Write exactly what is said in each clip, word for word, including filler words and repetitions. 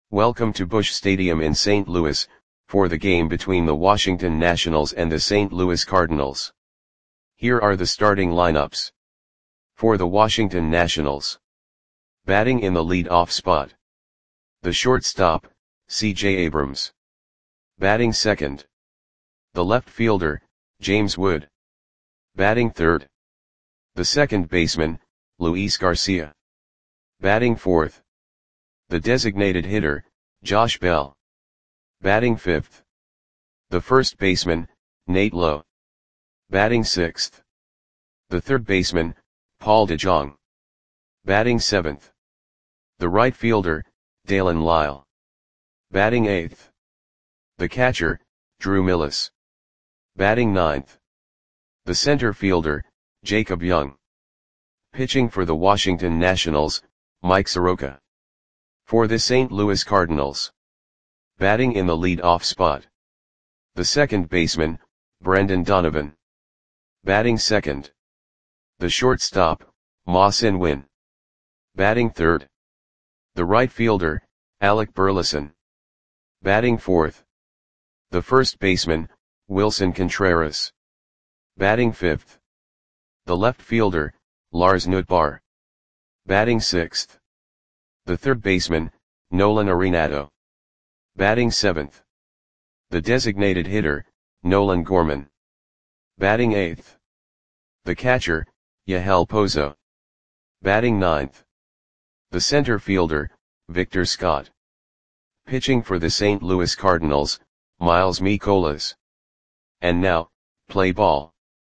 Welcome to Busch Stadium in Saint Louis, for the game between the Washington Nationals and the Saint Louis Cardinals. Here are the starting lineups. For the Washington Nationals. Batting in the lead-off spot. The shortstop, C J Abrams. Batting second. The left fielder, James Wood. Batting third. The second baseman, Luis Garcia. Batting fourth. The designated hitter, Josh Bell. Batting fifth. The first baseman, Nate Lowe. Batting sixth. The third baseman, Paul DeJong. Batting seventh. The right fielder, Dalen Lyle. Batting eighth. The catcher, Drew Millas. Batting ninth. The center fielder, Jacob Young. Pitching for the Washington Nationals, Mike Soroka. For the Saint Louis Cardinals. Batting in the lead-off spot. The second baseman, Brendan Donovan. Batting second. The shortstop, Ma-Sin Win. Batting third. The right fielder, Alec Burleson. Batting fourth. The first baseman, Wilson Contreras. Batting fifth. The left fielder, Lars Nootbaar. Batting sixth. The third baseman, Nolan Arenado. Batting seventh. The designated hitter, Nolan Gorman. Batting eighth. The catcher, Yahel Pozo. Batting ninth. The center fielder, Victor Scott. Pitching for the Saint Louis Cardinals, Miles Mikolas. And now, play ball.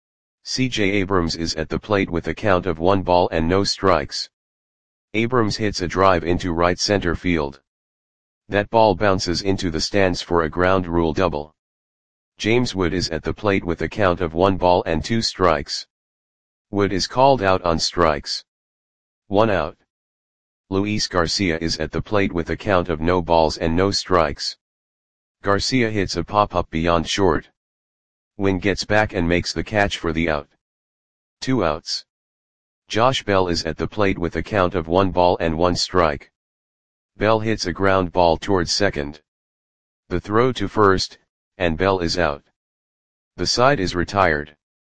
C J Abrams is at the plate with a count of one ball and no strikes. Abrams hits a drive into right center field. That ball bounces into the stands for a ground rule double. James Wood is at the plate with a count of one ball and two strikes. Wood is called out on strikes. One out. Luis Garcia is at the plate with a count of no balls and no strikes. Garcia hits a pop-up beyond short. Win gets back and makes the catch for the out. Two outs. Josh Bell is at the plate with a count of one ball and one strike. Bell hits a ground ball towards second. The throw to first, and Bell is out. The side is retired.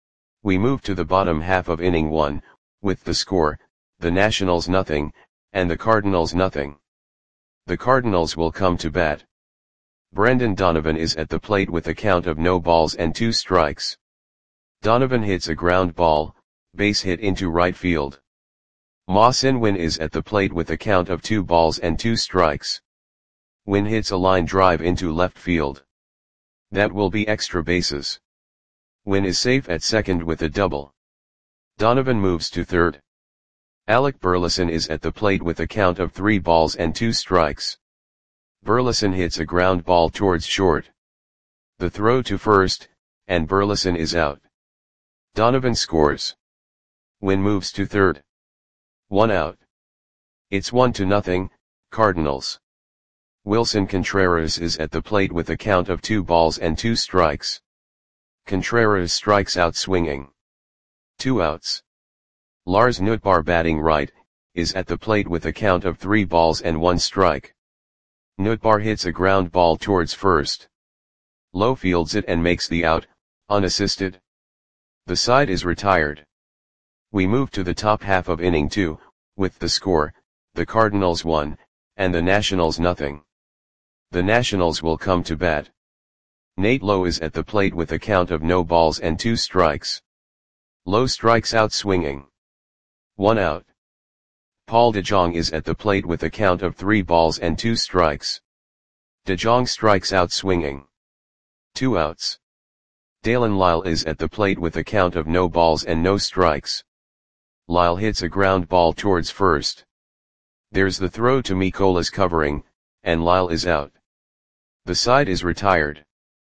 We move to the bottom half of inning one, with the score, the Nationals nothing, and the Cardinals nothing. The Cardinals will come to bat. Brendan Donovan is at the plate with a count of no balls and two strikes. Donovan hits a ground ball, base hit into right field. Ma-Sin Win is at the plate with a count of two balls and two strikes. Win hits a line drive into left field. That will be extra bases. Win is safe at second with a double. Donovan moves to third. Alec Burleson is at the plate with a count of three balls and two strikes. Burleson hits a ground ball towards short. The throw to first, and Burleson is out. Donovan scores. Win moves to third. One out. It's one to nothing, Cardinals. Wilson Contreras is at the plate with a count of two balls and two strikes. Contreras strikes out swinging. Two outs. Lars Nootbaar batting right, is at the plate with a count of three balls and one strike. Nootbaar hits a ground ball towards first. Lowe fields it and makes the out, unassisted. The side is retired. We move to the top half of inning two, with the score, the Cardinals one, and the Nationals nothing. The Nationals will come to bat. Nate Lowe is at the plate with a count of no balls and two strikes. Lowe strikes out swinging. One out. Paul DeJong is at the plate with a count of three balls and two strikes. DeJong strikes out swinging. Two outs. Dalen Lyle is at the plate with a count of no balls and no strikes. Lyle hits a ground ball towards first. There's the throw to Mikolas covering, and Lyle is out. The side is retired.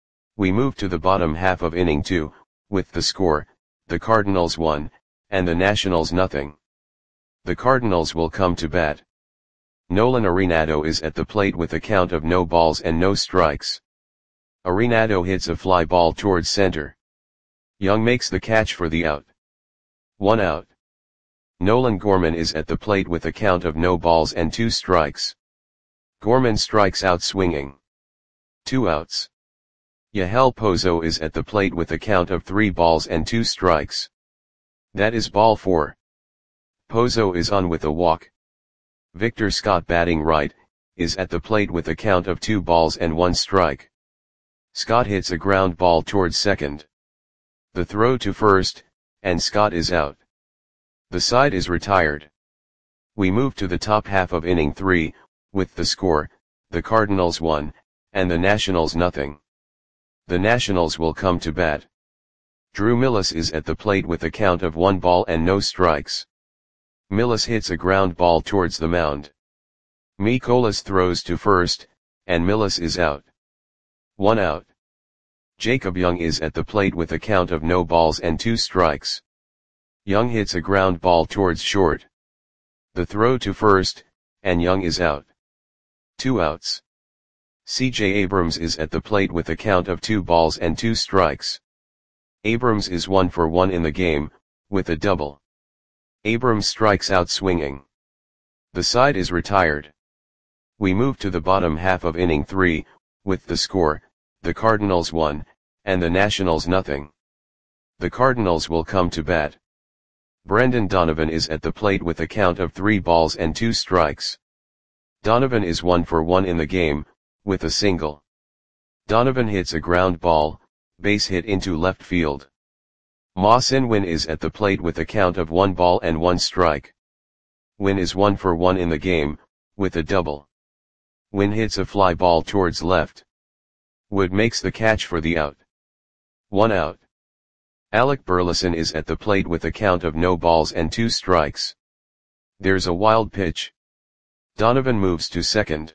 We move to the bottom half of inning two, with the score, the Cardinals one, and the Nationals nothing. The Cardinals will come to bat. Nolan Arenado is at the plate with a count of no balls and no strikes. Arenado hits a fly ball towards center. Young makes the catch for the out. One out. Nolan Gorman is at the plate with a count of no balls and two strikes. Gorman strikes out swinging. Two outs. Yahel Pozo is at the plate with a count of three balls and two strikes. That is ball four. Pozo is on with a walk. Victor Scott, batting right, is at the plate with a count of two balls and one strike. Scott hits a ground ball towards second. The throw to first, and Scott is out. The side is retired. We move to the top half of inning three, with the score, the Cardinals one, and the Nationals nothing. The Nationals will come to bat. Drew Millas is at the plate with a count of one ball and no strikes. Millas hits a ground ball towards the mound. Mikolas throws to first, and Millas is out. One out. Jacob Young is at the plate with a count of no balls and two strikes. Young hits a ground ball towards short. The throw to first, and Young is out. Two outs. C J Abrams is at the plate with a count of two balls and two strikes. Abrams is one for one in the game, with a double. Abrams strikes out swinging. The side is retired. We move to the bottom half of inning three, with the score, the Cardinals one, and the Nationals nothing. The Cardinals will come to bat. Brendan Donovan is at the plate with a count of three balls and two strikes. Donovan is one for one in the game, with a single. Donovan hits a ground ball, base hit into left field. Ma Sin-Win is at the plate with a count of one ball and one strike. Win is one for one in the game, with a double. Win hits a fly ball towards left. Wood makes the catch for the out. One out. Alec Burleson is at the plate with a count of no balls and two strikes. There's a wild pitch. Donovan moves to second.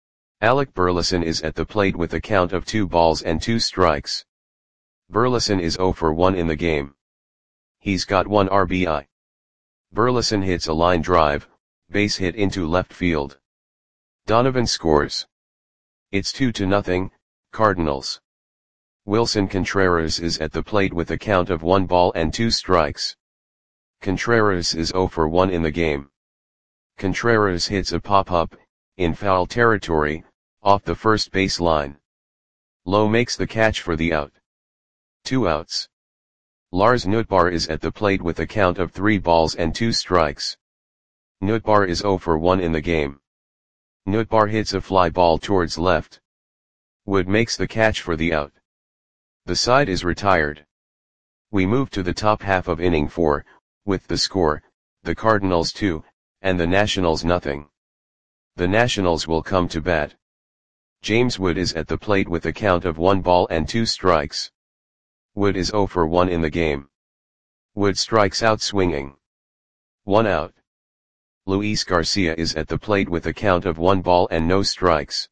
Alec Burleson is at the plate with a count of two balls and two strikes. Burleson is zero for one in the game. He's got one R B I. Burleson hits a line drive, base hit into left field. Donovan scores. It's two to nothing, Cardinals. Wilson Contreras is at the plate with a count of one ball and two strikes. Contreras is zero for one in the game. Contreras hits a pop-up, in foul territory, off the first base line. Lowe makes the catch for the out. Two outs. Lars Nootbaar is at the plate with a count of three balls and two strikes. Nootbaar is zero for one in the game. Nootbaar hits a fly ball towards left. Wood makes the catch for the out. The side is retired. We move to the top half of inning four, with the score, the Cardinals two, and the Nationals nothing. The Nationals will come to bat. James Wood is at the plate with a count of one ball and two strikes. Wood is zero for one in the game. Wood strikes out swinging. One out. Luis Garcia is at the plate with a count of one ball and no strikes.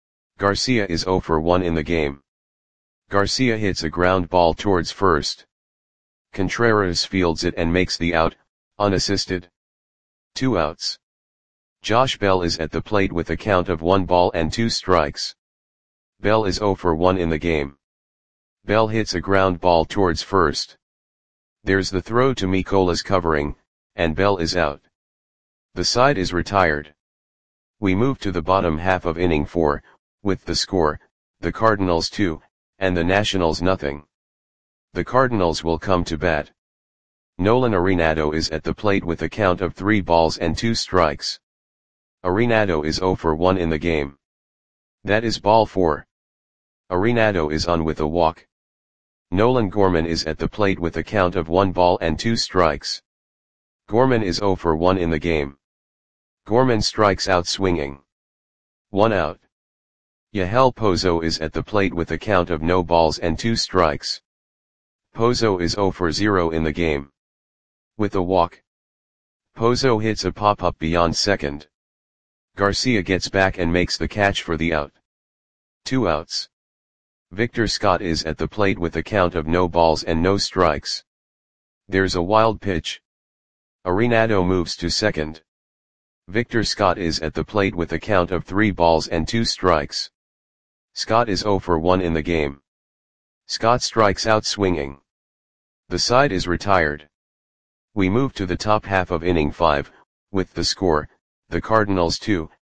Garcia is zero for one in the game. Garcia hits a ground ball towards first. Contreras fields it and makes the out, unassisted. Two outs. Josh Bell is at the plate with a count of one ball and two strikes. Bell is zero for one in the game. Bell hits a ground ball towards first. There's the throw to Mikolas covering, and Bell is out. The side is retired. We move to the bottom half of inning four, with the score, the Cardinals two, and the Nationals nothing. The Cardinals will come to bat. Nolan Arenado is at the plate with a count of three balls and two strikes. Arenado is zero for one in the game. That is ball four. Arenado is on with a walk. Nolan Gorman is at the plate with a count of one ball and two strikes. Gorman is zero for one in the game. Gorman strikes out swinging. One out. Yahel Pozo is at the plate with a count of no balls and two strikes. Pozo is zero for zero in the game. With a walk. Pozo hits a pop-up beyond second. Garcia gets back and makes the catch for the out. Two outs. Victor Scott is at the plate with a count of no balls and no strikes. There's a wild pitch. Arenado moves to second. Victor Scott is at the plate with a count of three balls and two strikes. Scott is zero for one in the game. Scott strikes out swinging. The side is retired. We move to the top half of inning five, with the score, the Cardinals two,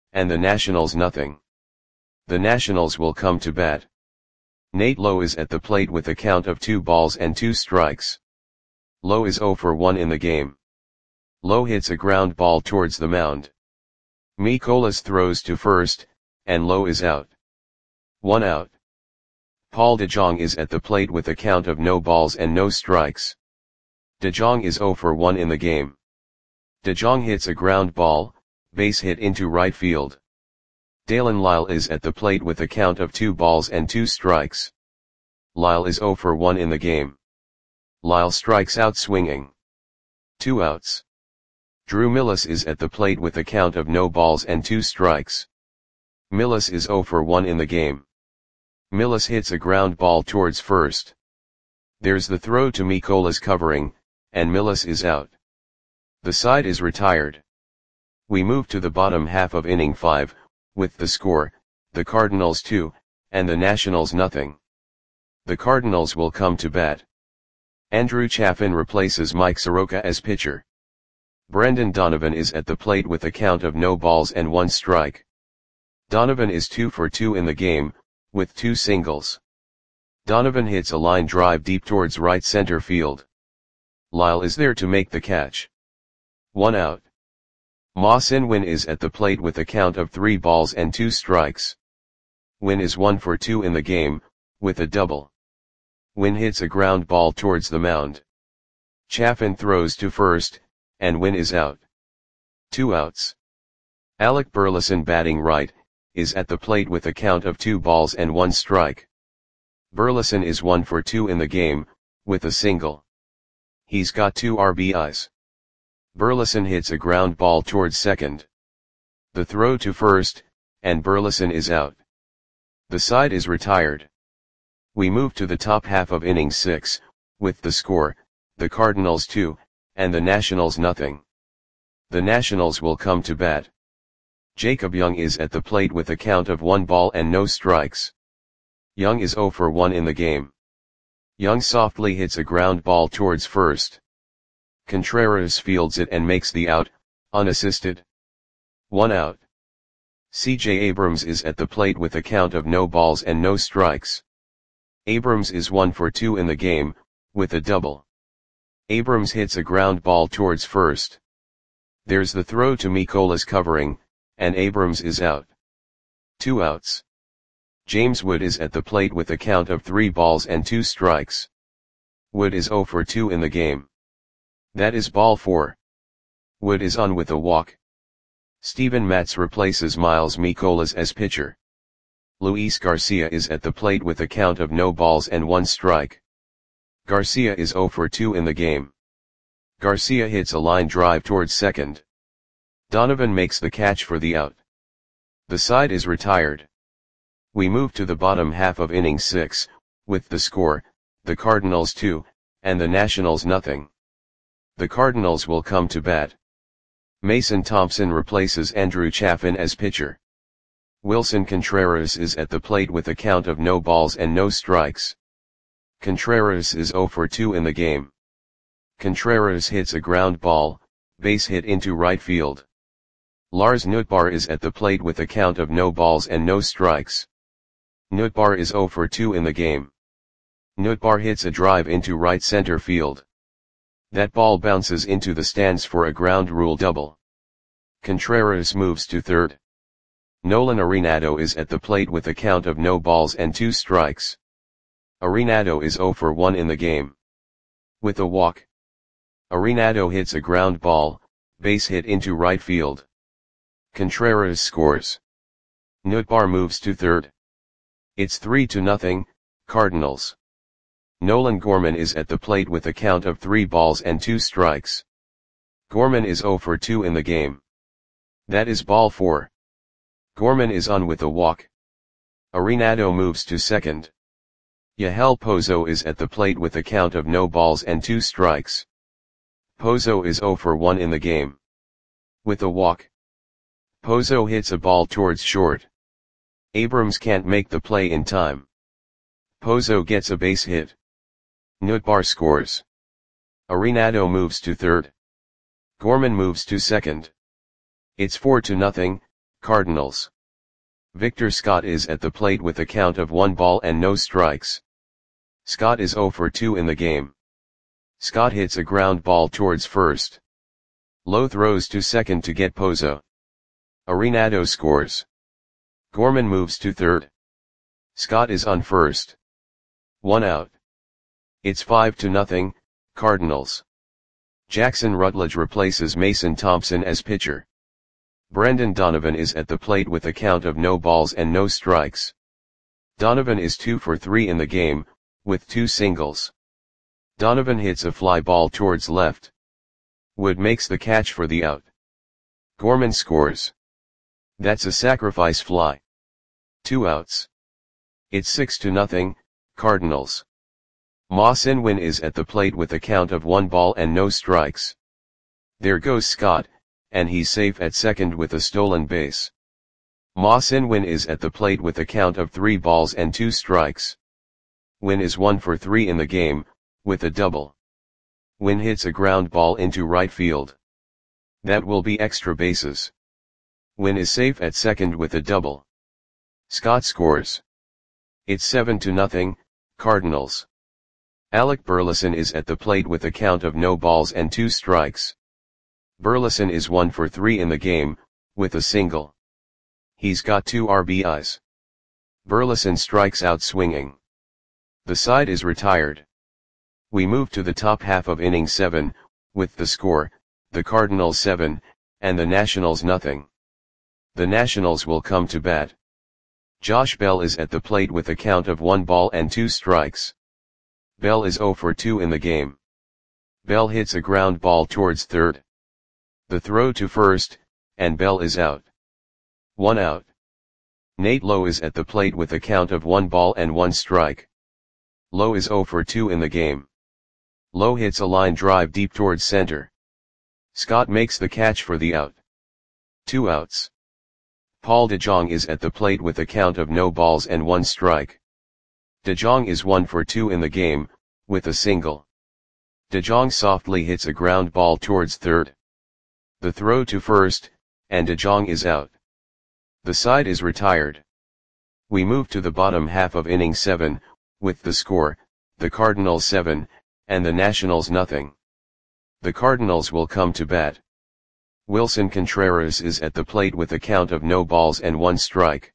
and the Nationals nothing. The Nationals will come to bat. Nate Lowe is at the plate with a count of two balls and two strikes. Lowe is oh for one in the game. Lowe hits a ground ball towards the mound. Mikolas throws to first, and Lowe is out. One out. Paul DeJong is at the plate with a count of no balls and no strikes. DeJong is oh for one in the game. DeJong hits a ground ball, base hit into right field. Dalen Lyle is at the plate with a count of two balls and two strikes. Lyle is oh for one in the game. Lyle strikes out swinging. Two outs. Drew Millas is at the plate with a count of no balls and two strikes. Millas is oh for one in the game. Millas hits a ground ball towards first. There's the throw to Mikolas covering, and Millas is out. The side is retired. We move to the bottom half of inning five, with the score, the Cardinals two, and the Nationals nothing. The Cardinals will come to bat. Andrew Chafin replaces Mike Soroka as pitcher. Brendan Donovan is at the plate with a count of no balls and one strike. Donovan is two for two in the game, with two singles. Donovan hits a line drive deep towards right center field. Lyle is there to make the catch. One out. Ma Sin-Win is at the plate with a count of three balls and two strikes. Win is one for two in the game, with a double. Win hits a ground ball towards the mound. Chafin throws to first, and Win is out. Two outs. Alec Burleson batting right, is at the plate with a count of two balls and one strike. Burleson is one for two in the game, with a single. He's got two R B Is. Burleson hits a ground ball towards second. The throw to first, and Burleson is out. The side is retired. We move to the top half of inning six, with the score, the Cardinals two, and the Nationals nothing. The Nationals will come to bat. Jacob Young is at the plate with a count of one ball and no strikes. Young is oh for one in the game. Young softly hits a ground ball towards first. Contreras fields it and makes the out, unassisted. One out. C J Abrams is at the plate with a count of no balls and no strikes. Abrams is one for two in the game, with a double. Abrams hits a ground ball towards first. There's the throw to Mikolas covering, and Abrams is out. Two outs. James Wood is at the plate with a count of three balls and two strikes. Wood is oh for two in the game. That is ball four. Wood is on with a walk. Steven Matz replaces Miles Mikolas as pitcher. Luis Garcia is at the plate with a count of no balls and one strike. Garcia is oh for two in the game. Garcia hits a line drive towards second. Donovan makes the catch for the out. The side is retired. We move to the bottom half of inning six, with the score, the Cardinals two, and the Nationals nothing. The Cardinals will come to bat. Mason Thompson replaces Andrew Chafin as pitcher. Wilson Contreras is at the plate with a count of no balls and no strikes. Contreras is oh for two in the game. Contreras hits a ground ball, base hit into right field. Lars Nootbaar is at the plate with a count of no balls and no strikes. Nootbaar is oh for two in the game. Nootbaar hits a drive into right center field. That ball bounces into the stands for a ground rule double. Contreras moves to third. Nolan Arenado is at the plate with a count of no balls and two strikes. Arenado is oh for one in the game. With a walk. Arenado hits a ground ball, base hit into right field. Contreras scores. Nootbaar moves to third. It's three to nothing, Cardinals. Nolan Gorman is at the plate with a count of three balls and two strikes. Gorman is oh for two in the game. That is ball four. Gorman is on with a walk. Arenado moves to second. Yahel Pozo is at the plate with a count of no balls and two strikes. Pozo is oh for one in the game. With a walk. Pozo hits a ball towards short. Abrams can't make the play in time. Pozo gets a base hit. Nootbaar scores. Arenado moves to third. Gorman moves to second. It's four to nothing, Cardinals. Victor Scott is at the plate with a count of one ball and no strikes. Scott is zero for two in the game. Scott hits a ground ball towards first. Lowe throws to second to get Pozo. Arenado scores. Gorman moves to third. Scott is on first. One out. It's five to nothing, Cardinals. Jackson Rutledge replaces Mason Thompson as pitcher. Brendan Donovan is at the plate with a count of no balls and no strikes. Donovan is two for three in the game, with two singles. Donovan hits a fly ball towards left. Wood makes the catch for the out. Gorman scores. That's a sacrifice fly. Two outs. It's six to nothing, Cardinals. Ma Sin-win is at the plate with a count of one ball and no strikes. There goes Scott, and he's safe at second with a stolen base. Ma Sin-win is at the plate with a count of three balls and two strikes. Win is one for three in the game, with a double. Win hits a ground ball into right field. That will be extra bases. Win is safe at second with a double. Scott scores. It's seven to nothing, Cardinals. Alec Burleson is at the plate with a count of no balls and two strikes. Burleson is one for three in the game, with a single. He's got two R B Is. Burleson strikes out swinging. The side is retired. We move to the top half of inning seven, with the score, the Cardinals seven, and the Nationals nothing. The Nationals will come to bat. Josh Bell is at the plate with a count of one ball and two strikes. Bell is zero for two in the game. Bell hits a ground ball towards third. The throw to first, and Bell is out. One out. Nate Lowe is at the plate with a count of one ball and one strike. Lowe is zero for two in the game. Lowe hits a line drive deep towards center. Scott makes the catch for the out. Two outs. Paul DeJong is at the plate with a count of no balls and one strike. DeJong is one for two in the game, with a single. DeJong softly hits a ground ball towards third. The throw to first, and DeJong is out. The side is retired. We move to the bottom half of inning seven, with the score, the Cardinals seven, and the Nationals nothing. The Cardinals will come to bat. Wilson Contreras is at the plate with a count of no balls and one strike.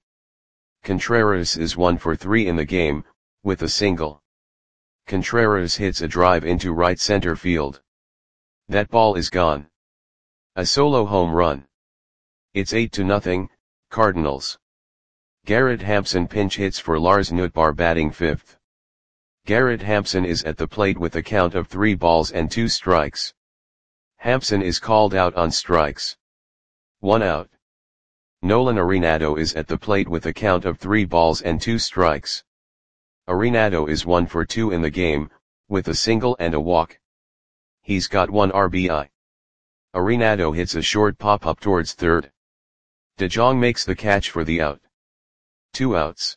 Contreras is one for three in the game, with a single. Contreras hits a drive into right center field. That ball is gone. A solo home run. It's eight to nothing, Cardinals. Garrett Hampson pinch hits for Lars Nootbaar batting fifth. Garrett Hampson is at the plate with a count of three balls and two strikes. Hampson is called out on strikes. One out. Nolan Arenado is at the plate with a count of three balls and two strikes. Arenado is one for two in the game, with a single and a walk. He's got one R B I. Arenado hits a short pop-up towards third. DeJong makes the catch for the out. Two outs.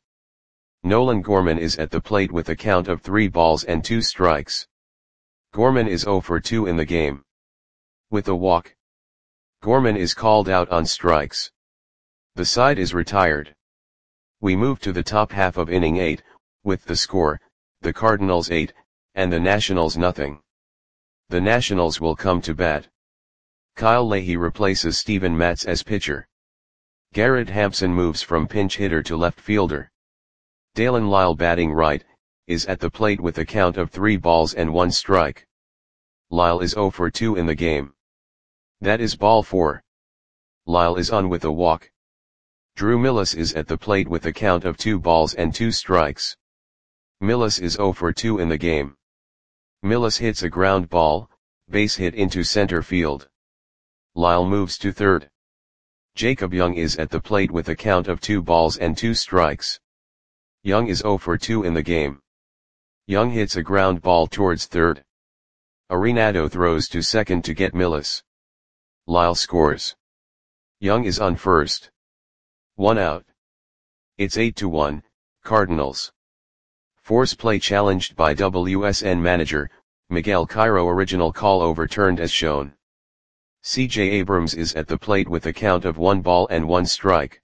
Nolan Gorman is at the plate with a count of three balls and two strikes. Gorman is zero for two in the game. With a walk. Gorman is called out on strikes. The side is retired. We move to the top half of inning eight, with the score, the Cardinals eight, and the Nationals nothing. The Nationals will come to bat. Kyle Leahy replaces Steven Matz as pitcher. Garrett Hampson moves from pinch hitter to left fielder. Dalen Lyle batting right, is at the plate with a count of three balls and one strike. Lyle is zero for two in the game. That is ball four. Lyle is on with a walk. Drew Millis is at the plate with a count of two balls and two strikes. Millis is zero for two in the game. Millis hits a ground ball, base hit into center field. Lyle moves to third. Jacob Young is at the plate with a count of two balls and two strikes. Young is zero for two in the game. Young hits a ground ball towards third. Arenado throws to second to get Millis. Lyle scores. Young is on first. One out. It's eight to one, Cardinals. Force play challenged by W S N manager, Miguel Cairo. Original call overturned as shown. C J Abrams is at the plate with a count of one ball and one strike.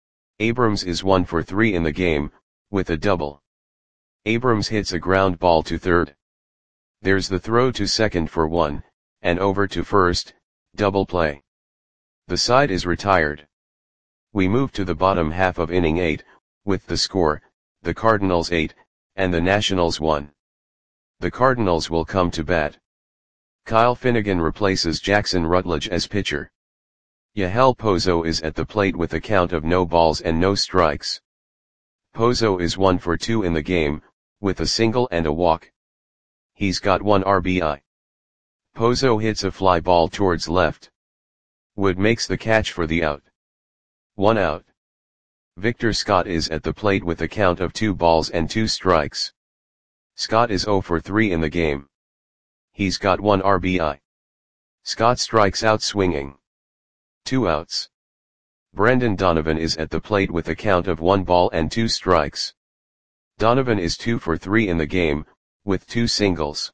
Abrams is one for three in the game, with a double. Abrams hits a ground ball to third. There's the throw to second for one, and over to first, double play. The side is retired. We move to the bottom half of inning eight, with the score, the Cardinals eight, and the Nationals one. The Cardinals will come to bat. Kyle Finnegan replaces Jackson Rutledge as pitcher. Yahel Pozo is at the plate with a count of no balls and no strikes. Pozo is one for two in the game, with a single and a walk. He's got one R B I. Pozo hits a fly ball towards left. Wood makes the catch for the out. One out. Victor Scott is at the plate with a count of two balls and two strikes. Scott is zero for three in the game. He's got one R B I. Scott strikes out swinging. Two outs. Brendan Donovan is at the plate with a count of one ball and two strikes. Donovan is two for three in the game, with two singles.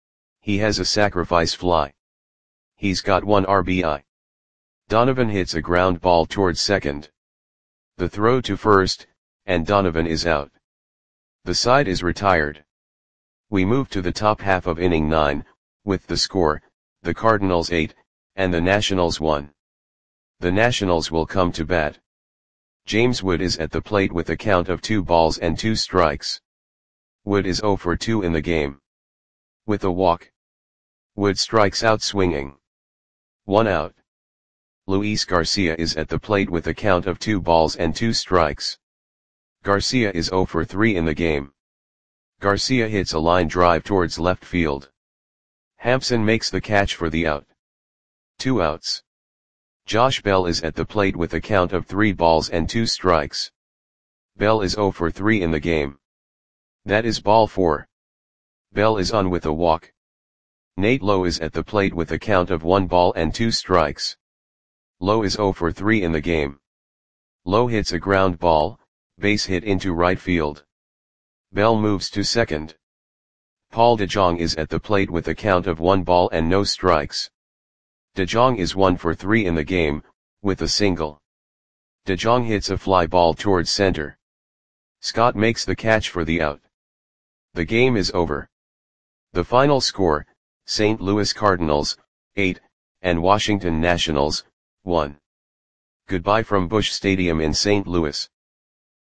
He has a sacrifice fly. He's got one R B I. Donovan hits a ground ball towards second. The throw to first, and Donovan is out. The side is retired. We move to the top half of inning nine, with the score, the Cardinals eight, and the Nationals one. The Nationals will come to bat. James Wood is at the plate with a count of two balls and two strikes. Wood is zero for two in the game. With a walk. Wood strikes out swinging. One out. Luis Garcia is at the plate with a count of two balls and two strikes. Garcia is zero for three in the game. Garcia hits a line drive towards left field. Hampson makes the catch for the out. Two outs. Josh Bell is at the plate with a count of three balls and two strikes. Bell is zero for three in the game. That is ball four. Bell is on with a walk. Nate Lowe is at the plate with a count of one ball and two strikes. Lowe is zero for three in the game. Lowe hits a ground ball, base hit into right field. Bell moves to second. Paul DeJong is at the plate with a count of one ball and no strikes. DeJong is one for three in the game, with a single. DeJong hits a fly ball towards center. Scott makes the catch for the out. The game is over. The final score, Saint Louis Cardinals, eight, and Washington Nationals, one. Goodbye from Busch Stadium in Saint Louis.